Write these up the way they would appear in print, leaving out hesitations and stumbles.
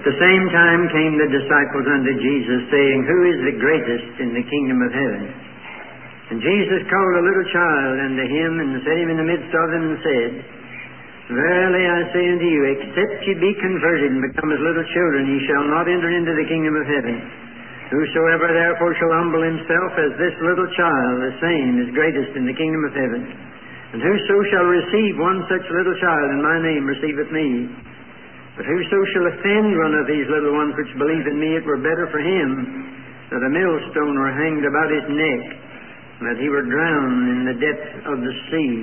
The same time came the disciples unto Jesus, saying, Who is the greatest in the kingdom of heaven? And Jesus called a little child unto him, and set him in the midst of them, and said, Verily I say unto you, except ye be converted and become as little children, ye shall not enter into the kingdom of heaven. Whosoever therefore shall humble himself as this little child, the same is greatest in the kingdom of heaven. And whoso shall receive one such little child in my name receiveth me. But whoso shall offend one of these little ones which believe in me, it were better for him that a millstone were hanged about his neck, and that he were drowned in the depth of the sea.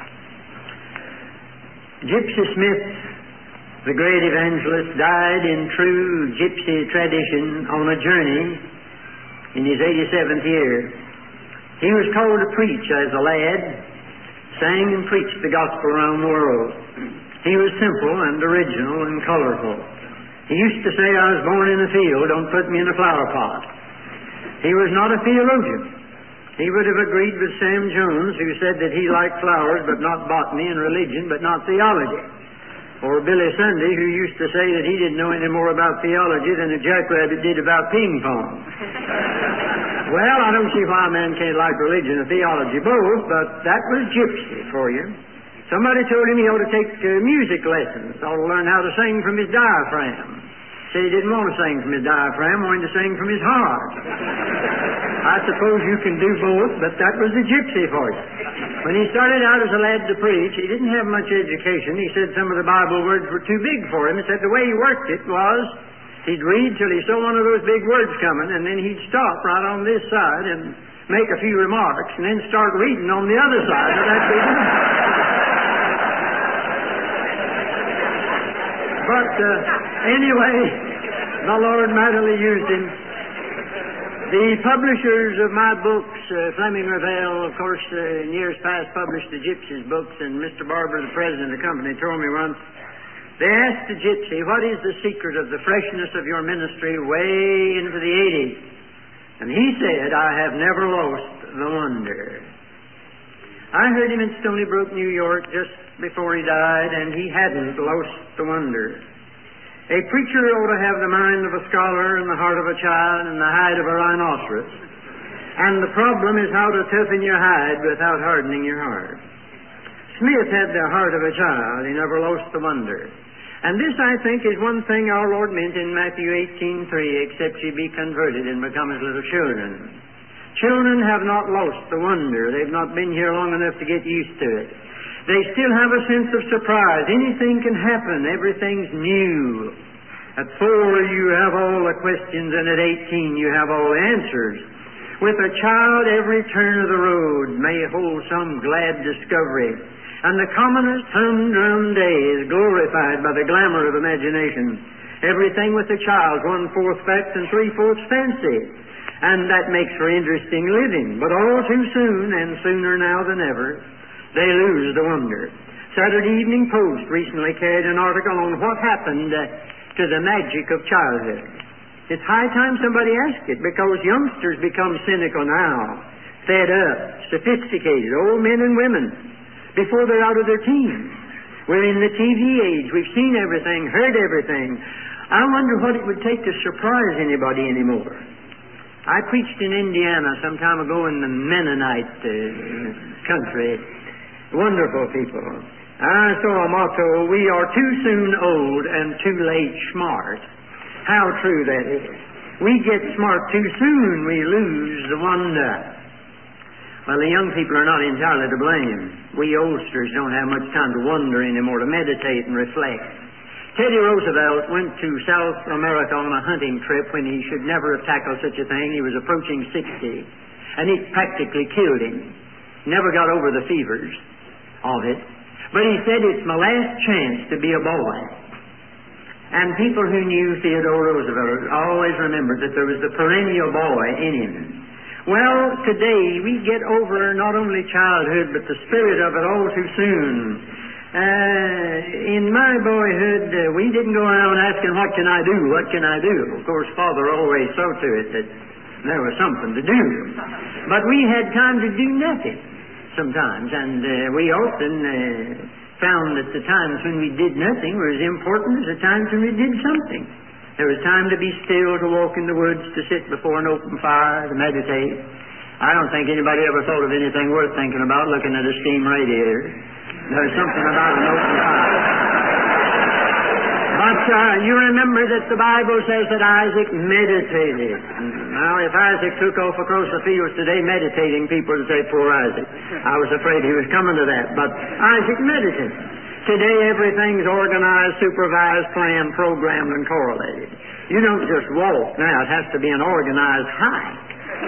Gypsy Smith, the great evangelist, died in true gypsy tradition on a journey in his 87th year. He was called to preach as a lad, sang and preached the gospel around the world. He was simple and original and colorful. He used to say, I was born in a field, don't put me in a flower pot. He was not a theologian. He would have agreed with Sam Jones, who said that he liked flowers but not botany, and religion but not theology. Or Billy Sunday, who used to say that he didn't know any more about theology than a jackrabbit did about ping pong. Well, I don't see why a man can't like religion or theology both, but that was gypsy for you. Somebody told him he ought to take music lessons, ought to learn how to sing from his diaphragm. Said he didn't want to sing from his diaphragm, wanted to sing from his heart. I suppose you can do both, but that was the gypsy for you. When he started out as a lad to preach, he didn't have much education. He said some of the Bible words were too big for him. He said the way he worked it was he'd read till he saw one of those big words coming, and then he'd stop right on this side and make a few remarks, and then start reading on the other side of that big word. But anyway, the Lord mightily used him. The publishers of my books, Fleming Revell, of course, in years past published the Gypsy's books, and Mr. Barber, the president of the company, told me once, they asked the Gypsy, what is the secret of the freshness of your ministry way into the 80s? And he said, I have never lost the wonder. I heard him in Stony Brook, New York, just before he died, and he hadn't lost the wonder. A preacher ought to have the mind of a scholar and the heart of a child and the hide of a rhinoceros. And the problem is how to toughen your hide without hardening your heart. Smith had the heart of a child. He never lost the wonder. And this, I think, is one thing our Lord meant in Matthew 18:3, except ye be converted and become as little children. Children have not lost the wonder. They've not been here long enough to get used to it. They still have a sense of surprise. Anything can happen. Everything's new. At 4, you have all the questions, and at 18, you have all the answers. With a child, every turn of the road may hold some glad discovery. And the commonest humdrum day is glorified by the glamour of imagination. Everything with a child, 1/4 fact and 3/4 fancy. And that makes for interesting living. But all too soon, and sooner now than ever, they lose the wonder. Saturday Evening Post recently carried an article on what happened to the magic of childhood. It's high time somebody asked it, because youngsters become cynical now, fed up, sophisticated, old men and women, before they're out of their teens. We're in the TV age. We've seen everything, heard everything. I wonder what it would take to surprise anybody anymore. I preached in Indiana some time ago in the Mennonite country. Wonderful people. I saw a motto, we are too soon old and too late smart. How true that is. We get smart too soon, we lose the wonder. Well, the young people are not entirely to blame. We oldsters don't have much time to wonder anymore, to meditate and reflect. Teddy Roosevelt went to South America on a hunting trip when he should never have tackled such a thing. He was approaching 60, and it practically killed him. Never got over the fevers of it. But he said, it's my last chance to be a boy. And people who knew Theodore Roosevelt always remembered that there was the perennial boy in him. Well, today we get over not only childhood, but the spirit of it all too soon. In my boyhood, we didn't go around asking, what can I do, what can I do? Of course, Father always saw to it that there was something to do. But we had time to do nothing sometimes, and we often found that the times when we did nothing were as important as the times when we did something. There was time to be still, to walk in the woods, to sit before an open fire, to meditate. I don't think anybody ever thought of anything worth thinking about looking at a steam radiator. There's something about an open fire. But you remember that the Bible says that Isaac meditated. Now, if Isaac took off across the fields today meditating, people would say, poor Isaac. I was afraid he was coming to that. But Isaac meditated. Today, everything's organized, supervised, planned, programmed, and correlated. You don't just walk now. It has to be an organized hike.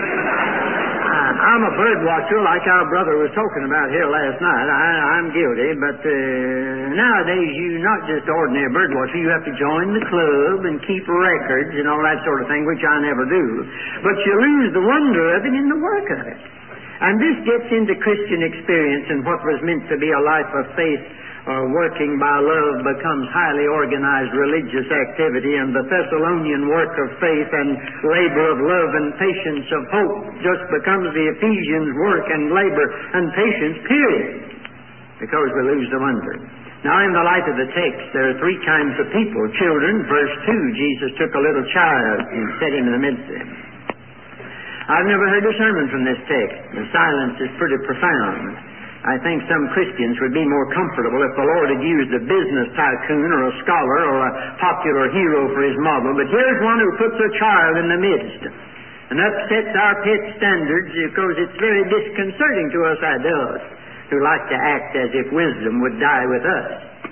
I'm a bird watcher like our brother was talking about here last night. I'm guilty, but nowadays you're not just ordinary bird watcher. You have to join the club and keep records and all that sort of thing, which I never do. But you lose the wonder of it in the work of it. And this gets into Christian experience, and what was meant to be a life of faith working by love becomes highly organized religious activity, and the Thessalonian work of faith and labor of love and patience of hope just becomes the Ephesians work and labor and patience, period, because we lose the wonder. Now, in the light of the text, there are three kinds of people. Children, verse 2, Jesus took a little child and set him in the midst of them. I've never heard a sermon from this text. The silence is pretty profound. I think some Christians would be more comfortable if the Lord had used a business tycoon or a scholar or a popular hero for his model. But here's one who puts a child in the midst and upsets our pet standards, because it's very disconcerting to us adults who like to act as if wisdom would die with us.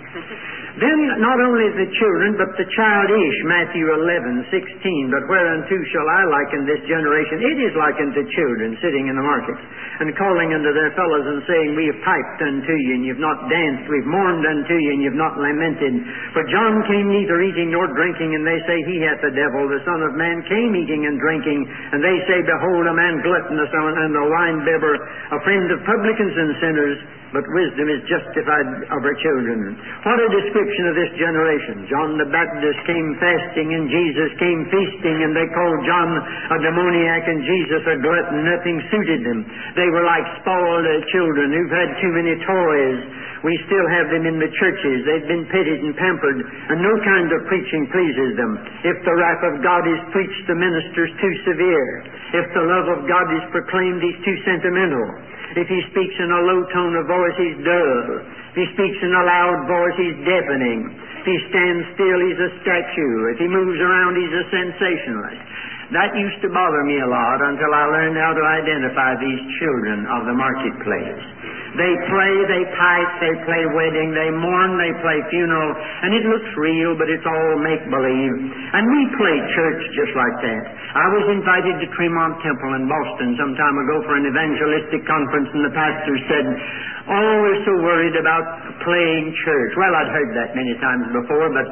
Then not only the children, but the childish, Matthew 11:16. But whereunto shall I liken this generation? It is likened to children sitting in the market and calling unto their fellows and saying, we have piped unto you, and you've not danced. We've mourned unto you, and you've not lamented. For John came neither eating nor drinking, and they say he hath the devil. The Son of Man came eating and drinking, and they say, behold, a man gluttonous and a winebibber, a friend of publicans and sinners. But wisdom is justified of her children. What a description of this generation. John the Baptist came fasting, and Jesus came feasting, and they called John a demoniac and Jesus a glutton. Nothing suited them. They were like spoiled children who've had too many toys. We still have them in the churches. They've been petted and pampered, and no kind of preaching pleases them. If the wrath of God is preached, the minister's too severe. If the love of God is proclaimed, he's too sentimental. If he speaks in a low tone of voice, he's dull. If he speaks in a loud voice, he's deafening. If he stands still, he's a statue. If he moves around, he's a sensationalist. That used to bother me a lot until I learned how to identify these children of the marketplace. They play, they pipe, they play wedding, they mourn, they play funeral, and it looks real, but it's all make-believe. And we play church just like that. I was invited to Tremont Temple in Boston some time ago for an evangelistic conference, and the pastor said, oh, we're so worried about playing church. Well, I'd heard that many times before, but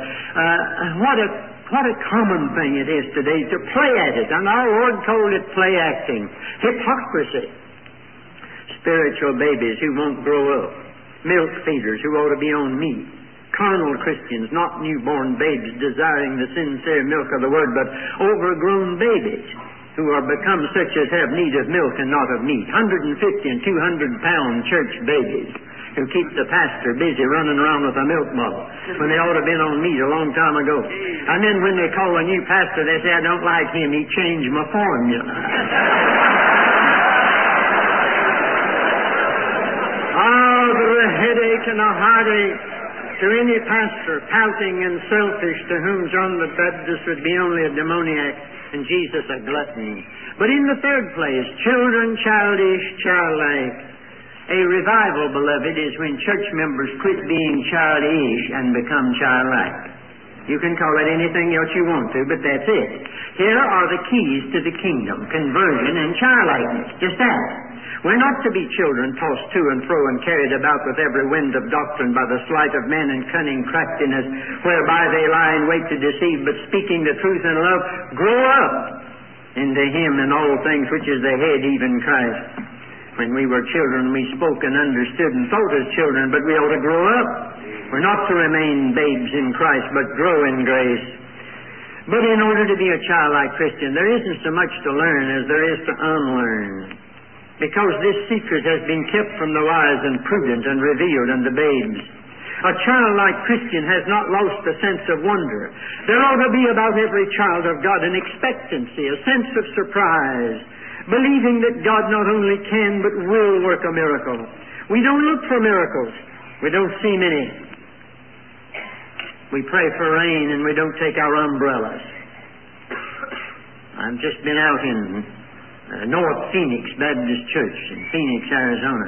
what a common thing it is today to play at it. And our Lord called it play acting. Hypocrisy. Spiritual babies who won't grow up. Milk feeders who ought to be on meat. Carnal Christians, not newborn babes desiring the sincere milk of the Word, but overgrown babies who are become such as have need of milk and not of meat. 150 and 200-pound church babies who keep the pastor busy running around with a milk bottle when they ought to have been on meat a long time ago. And then when they call a new pastor, they say, I don't like him, he changed my formula. Oh, the headache and a heartache to any pastor, pouting and selfish, to whom John the Baptist would be only a demoniac and Jesus a glutton. But in the third place, children, childish, childlike. A revival, beloved, is when church members quit being childish and become childlike. You can call it anything else you want to, but that's it. Here are the keys to the kingdom: conversion and childlikeness. Just that. We're not to be children tossed to and fro and carried about with every wind of doctrine by the sleight of men and cunning craftiness, whereby they lie in wait to deceive, but speaking the truth in love, grow up into Him in all things, which is the head, even Christ. When we were children, we spoke and understood and thought as children, but we ought to grow up. We're not to remain babes in Christ, but grow in grace. But in order to be a childlike Christian, there isn't so much to learn as there is to unlearn. Because this secret has been kept from the wise and prudent and revealed unto babes. A childlike Christian has not lost the sense of wonder. There ought to be about every child of God an expectancy, a sense of surprise, believing that God not only can but will work a miracle. We don't look for miracles. We don't see many. We pray for rain and we don't take our umbrellas. I've just been out in North Phoenix Baptist Church in Phoenix, Arizona.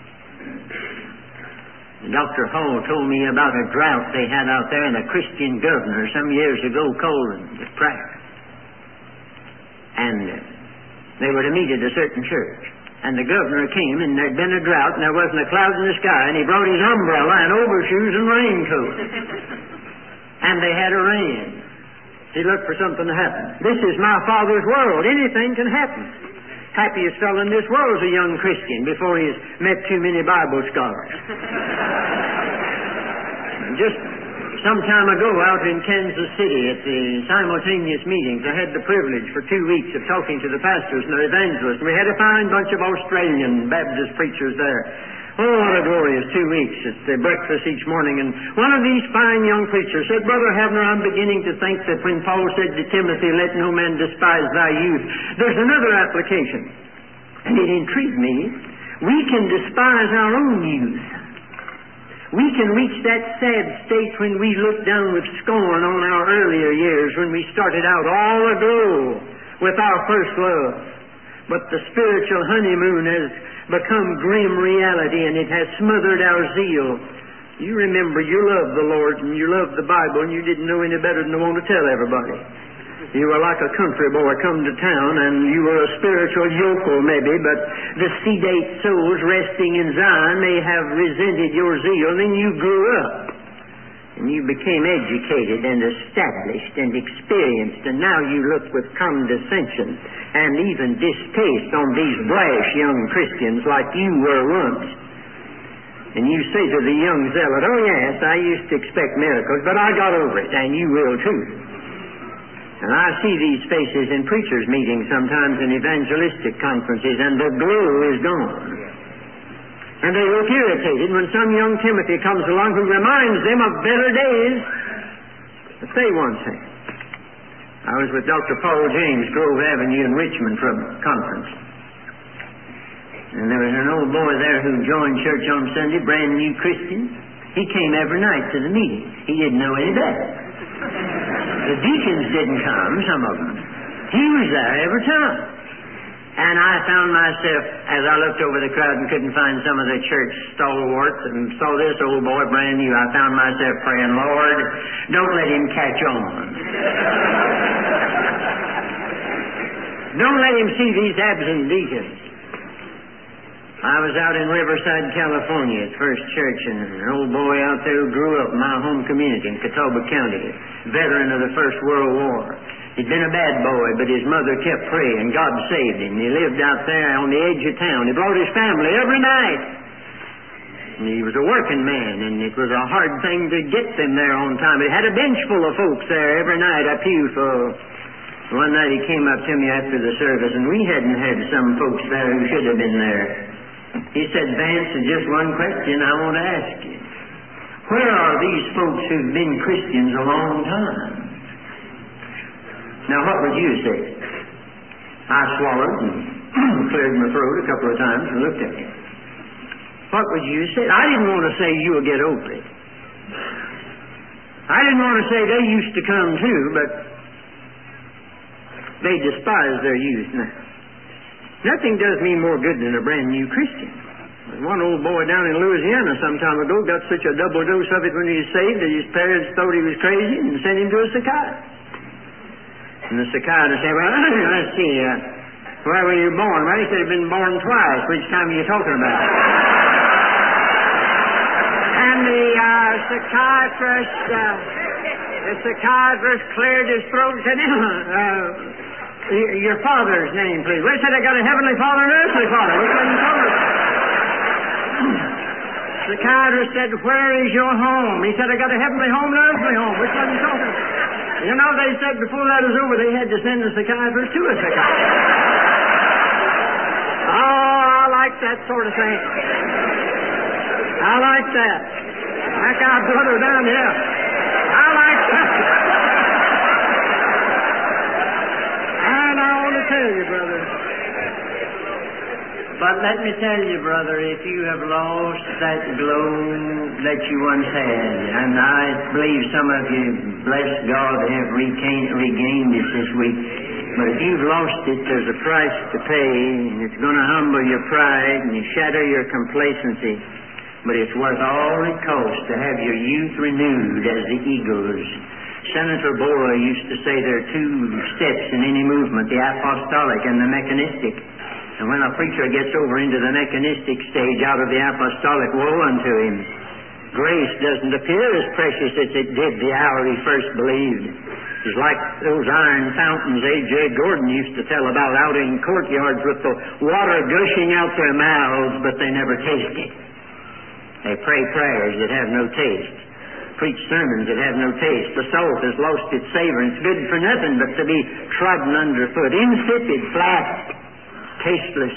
Dr. Hall told me about a drought they had out there, and a Christian governor some years ago called them to prayer. And they were to meet at a certain church. And the governor came, and there'd been a drought, and there wasn't a cloud in the sky, and he brought his umbrella and overshoes and raincoat. And they had a rain. He looked for something to happen. This is my Father's world. Anything can happen. Happiest fellow in this world is a young Christian before he's met too many Bible scholars. Just some time ago out in Kansas City at the simultaneous meetings, I had the privilege for 2 weeks of talking to the pastors and the evangelists. We had a fine bunch of Australian Baptist preachers there. Oh, what a glorious 2 weeks at the breakfast each morning. And one of these fine young preachers said, Brother Havner, I'm beginning to think that when Paul said to Timothy, let no man despise thy youth, there's another application. And it intrigued me. We can despise our own youth. We can reach that sad state when we look down with scorn on our earlier years, when we started out all aglow with our first love. But the spiritual honeymoon has become grim reality, and it has smothered our zeal. You remember you loved the Lord and you loved the Bible, and you didn't know any better than to want to tell everybody. You were like a country boy come to town, and you were a spiritual yokel maybe, but the sedate souls resting in Zion may have resented your zeal, and you grew up. And you became educated and established and experienced, and now you look with condescension and even distaste on these brash young Christians like you were once. And you say to the young zealot, oh yes, I used to expect miracles, but I got over it, and you will too. And I see these faces in preachers' meetings sometimes in evangelistic conferences, and the glow is gone. And they look irritated when some young Timothy comes along who reminds them of better days that they once had. I was with Dr. Paul James, Grove Avenue in Richmond for a conference. And there was an old boy there who joined church on Sunday, brand new Christian. He came every night to the meeting. He didn't know any better. The deacons didn't come, some of them. He was there every time. And I found myself, as I looked over the crowd and couldn't find some of the church stalwarts and saw this old boy brand new, I found myself praying, Lord, don't let him catch on. Don't let him see these absent deacons. I was out in Riverside, California at First Church, and an old boy out there who grew up in my home community in Catawba County, veteran of the First World War. He'd been a bad boy, but his mother kept praying. God saved him. He lived out there on the edge of town. He brought his family every night. And he was a working man, and it was a hard thing to get them there on time. He had a bench full of folks there every night, a pew full. One night he came up to me after the service, and we hadn't had some folks there who should have been there. He said, Vance, there's just one question I want to ask you. Where are these folks who've been Christians a long time? Now, what would you say? I swallowed and cleared my throat a couple of times and looked at him. What would you say? I didn't want to say you'll get over it. I didn't want to say they used to come too, but they despise their youth now. Nothing does me more good than a brand new Christian. One old boy down in Louisiana some time ago got such a double dose of it when he was saved that his parents thought he was crazy and sent him to a psychiatrist. And the psychiatrist said, well, let's see, where were you born? Well, he said he'd been born twice. Which time are you talking about? And the psychiatrist cleared his throat and said, your father's name, please. Well, he said, I got a heavenly father and an earthly father. Which one are you talking about? Psychiatrist said, where is your home? He said, I got a heavenly home and an earthly home. Which one are you talking about? You know, they said before that was over, they had to send the psychiatrist to a psychiatrist. Oh, I like that sort of thing. I like that. Like our brother down here. I like that. And I want to tell you, brother. But let me tell you, brother, if you have lost that glow that you once had, and I believe some of you, bless God, have regained it this week, but if you've lost it, there's a price to pay, and it's going to humble your pride and shatter your complacency. But it's worth all it costs to have your youth renewed as the eagles. Senator Bora used to say there are two steps in any movement, the apostolic and the mechanistic. And when a preacher gets over into the mechanistic stage out of the apostolic, woe unto him. Grace doesn't appear as precious as it did the hour he first believed. It's like those iron fountains A.J. Gordon used to tell about out in courtyards with the water gushing out their mouths, but they never taste it. They pray prayers that have no taste, preach sermons that have no taste. The salt has lost its savor, and it's good for nothing but to be trodden underfoot, insipid, flat, tasteless.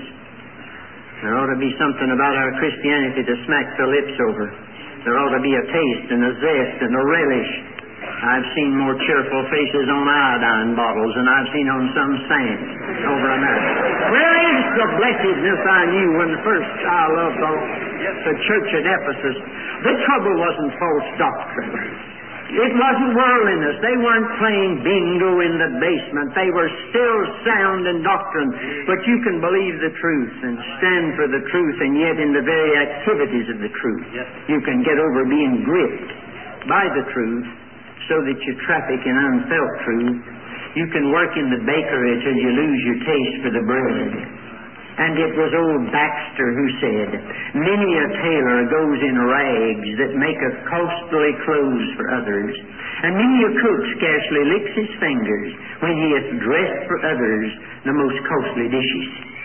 There ought to be something about our Christianity to smack the lips over. There ought to be a taste and a zest and a relish. I've seen more cheerful faces on iodine bottles than I've seen on some saints over America. Where is the blessedness I knew when first I loved the church at Ephesus? The trouble wasn't false doctrine. It wasn't worldliness. They weren't playing bingo in the basement. They were still sound in doctrine. But you can believe the truth and stand for the truth, and yet in the very activities of the truth, you can get over being gripped by the truth so that you traffic in unfelt truth. You can work in the bakery till you lose your taste for the bread. And it was old Baxter who said, many a tailor goes in rags that maketh costly clothes for others, and many a cook scarcely licks his fingers when he hath dressed for others the most costly dishes.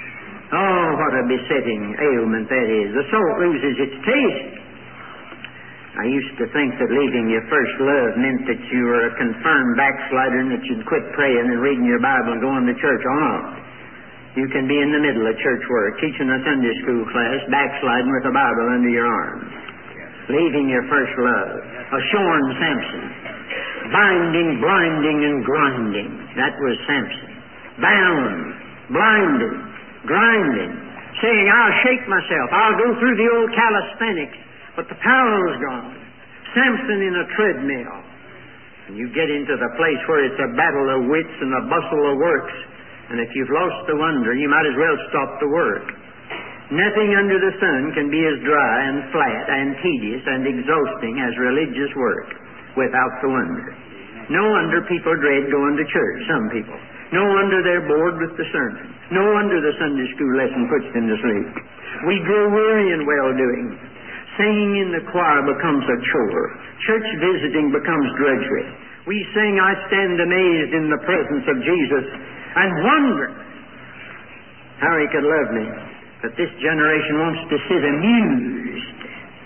Oh, what a besetting ailment that is. The salt loses its taste. I used to think that leaving your first love meant that you were a confirmed backslider and that you'd quit praying and reading your Bible and going to church. Oh, no. You can be in the middle of church work, teaching a Sunday school class, backsliding with a Bible under your arm. Leaving your first love. A shorn Samson. Binding, blinding, and grinding. That was Samson. Bound, blinded, grinding. Saying, I'll shake myself. I'll go through the old calisthenics. But the power's gone. Samson in a treadmill. And you get into the place where it's a battle of wits and a bustle of works. And if you've lost the wonder, you might as well stop the work. Nothing under the sun can be as dry and flat and tedious and exhausting as religious work without the wonder. No wonder people dread going to church, some people. No wonder they're bored with the sermon. No wonder the Sunday school lesson puts them to sleep. We grow weary in well-doing. Singing in the choir becomes a chore. Church visiting becomes drudgery. We sing, I stand amazed in the presence of Jesus, and wonder how he could love me. But this generation wants to sit amused,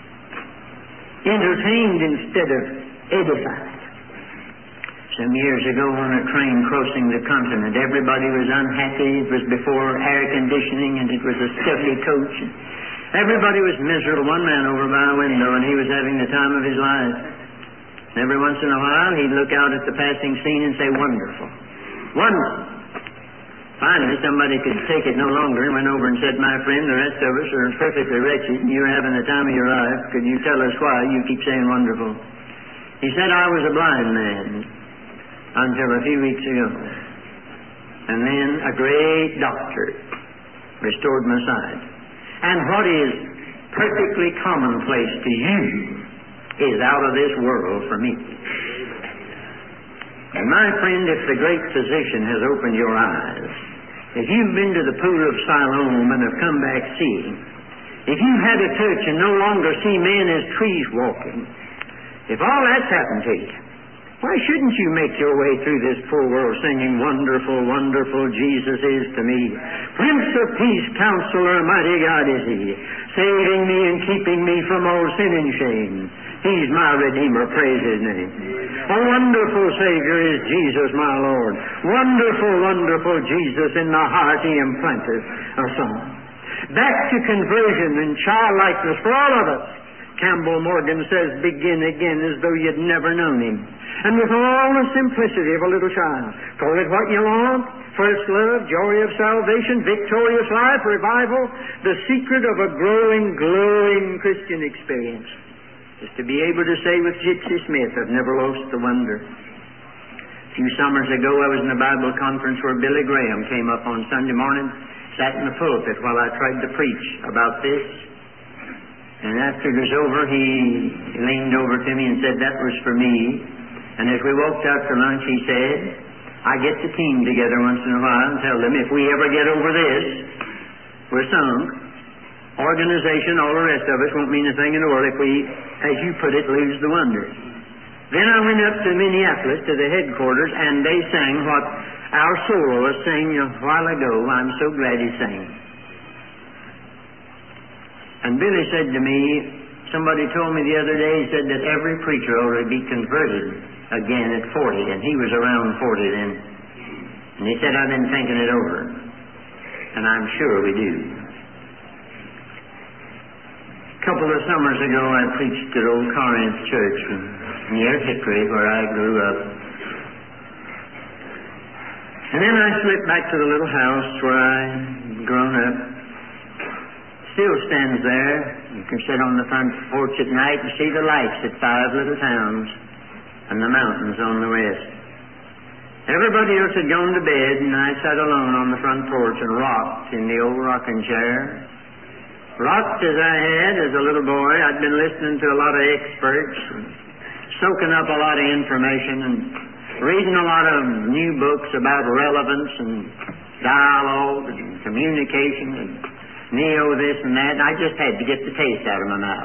entertained instead of edified. Some years ago on a train crossing the continent, everybody was unhappy. It was before air conditioning, and it was a stuffy coach. Everybody was miserable. One man over by a window, and he was having the time of his life. Every once in a while, he'd look out at the passing scene and say, wonderful, wonderful. Finally, somebody could take it no longer and went over and said, my friend, the rest of us are perfectly wretched, and you're having the time of your life. Could you tell us why you keep saying wonderful? He said, I was a blind man until a few weeks ago. And then a great doctor restored my sight. And what is perfectly commonplace to you is out of this world for me. And my friend, if the great physician has opened your eyes, if you've been to the pool of Siloam and have come back seeing, if you've had a touch and no longer see men as trees walking, if all that's happened to you, why shouldn't you make your way through this poor world singing, wonderful, wonderful Jesus is to me. Prince of Peace, Counselor, Mighty God is He, saving me and keeping me from all sin and shame. He's my Redeemer, praise His name. A wonderful Savior is Jesus, my Lord. Wonderful, wonderful Jesus, in the heart He implanted a song. Back to conversion and childlikeness for all of us. Campbell Morgan says, begin again as though you'd never known him. And with all the simplicity of a little child. Call it what you want. First love, joy of salvation, victorious life, revival. The secret of a growing, glowing Christian experience is to be able to say with Gypsy Smith, I've never lost the wonder. A few summers ago I was in a Bible conference where Billy Graham came up on Sunday morning, sat in the pulpit while I tried to preach about this. And after it was over, he leaned over to me and said, that was for me. And as we walked out for lunch, he said, I get the team together once in a while and tell them, if we ever get over this, we're sunk. Organization, all the rest of us won't mean a thing in the world if we, as you put it, lose the wonder. Then I went up to Minneapolis, to the headquarters, and they sang what our soloist sang a while ago, I'm so glad he sang. And Billy said to me, somebody told me the other day, he said that every preacher ought to be converted again at 40, and he was around 40 then. And he said, I've been thinking it over, and I'm sure we do. A couple of summers ago, I preached at Old Corinth Church near Hickory, where I grew up. And then I slipped back to the little house where I'd grown up. Still stands there. You can sit on the front porch at night and see the lights at 5 little towns and the mountains on the west. Everybody else had gone to bed, and I sat alone on the front porch and rocked in the old rocking chair. Rocked as I had as a little boy. I'd been listening to a lot of experts and soaking up a lot of information and reading a lot of new books about relevance and dialogue and communication and neo this and that, and I just had to get the taste out of my mouth.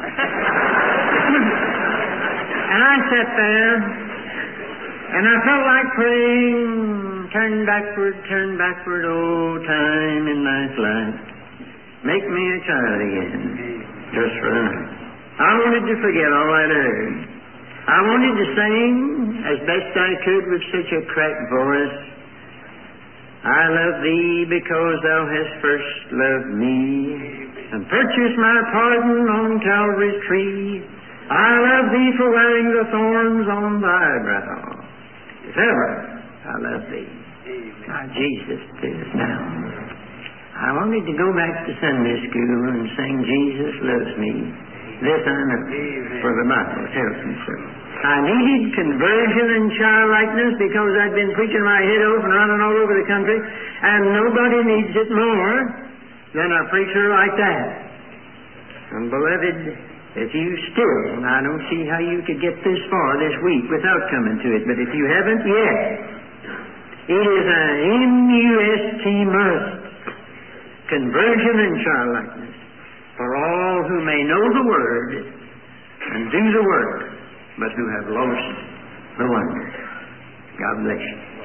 And I sat there, and I felt like praying, turn backward, oh, time in thy flight. Make me a child again, just for the night. I wanted to forget all I'd heard. I wanted to sing as best I could with such a cracked voice. I love thee because thou hast first loved me and purchased my pardon on Calvary's tree. I love thee for wearing the thorns on thy brow. If ever I love thee, my Jesus, this now. I wanted to go back to Sunday school and sing Jesus loves me. This I know, for the Bible tells me so. I needed conversion and childlikeness because I'd been preaching my head off and running all over the country, and nobody needs it more than a preacher like that. And beloved, if you still, and I don't see how you could get this far this week without coming to it, but if you haven't yet, it is an MUST must. Conversion and childlikeness for all who may know the Word and do the work, but who have lost the wonder. God bless you.